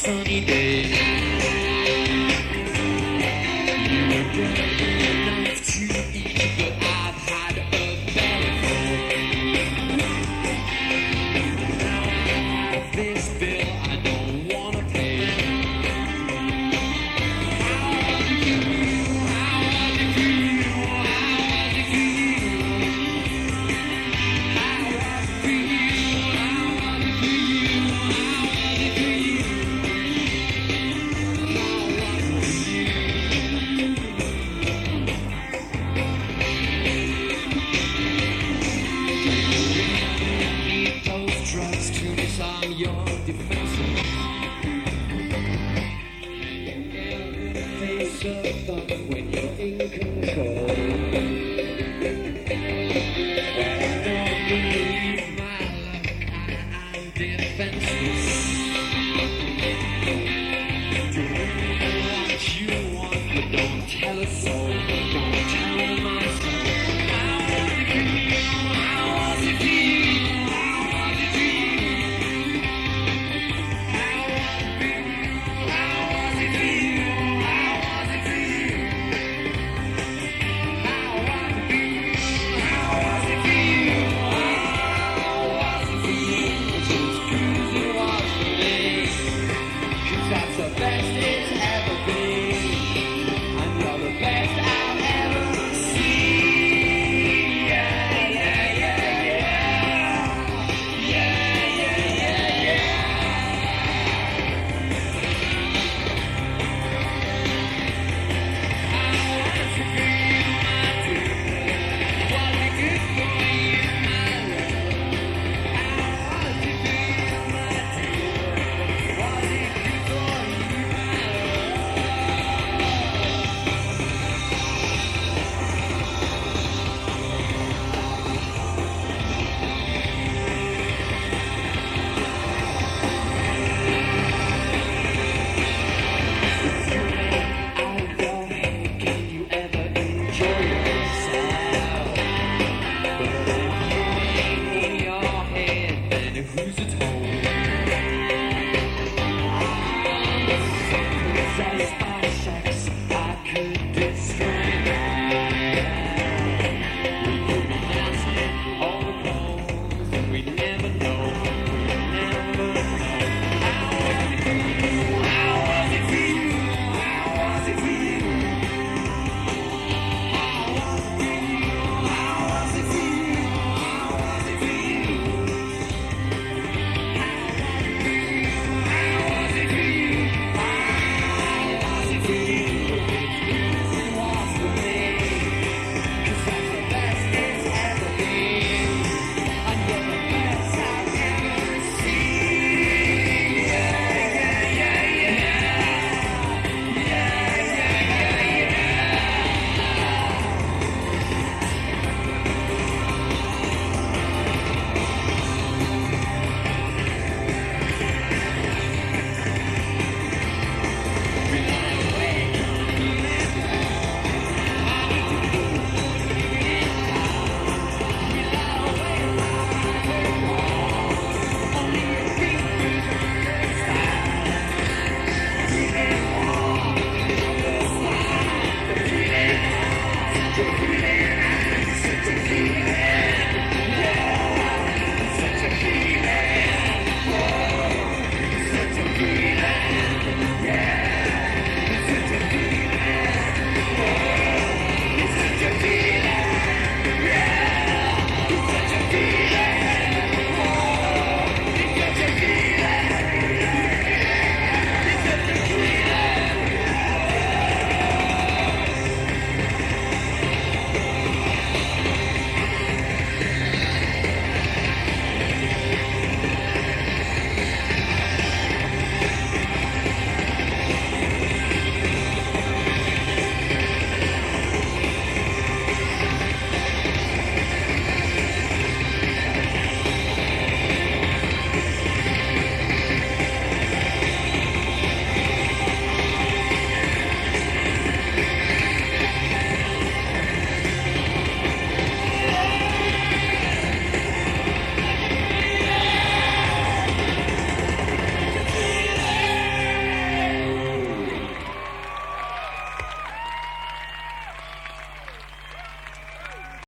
sunny day. You were brave enough to eat, but I've had a bellyful. Now I have this bill I don't wanna pay. How was it for you? How was it for you? How was it for you? How was it for you? How was it for you? How was it for you? How was it for you? Need those drugs to disarm your defenses. Face of fun when you're in control. But I don't believe my luck, I'm defenseless. Do what you want, but don't tell us so.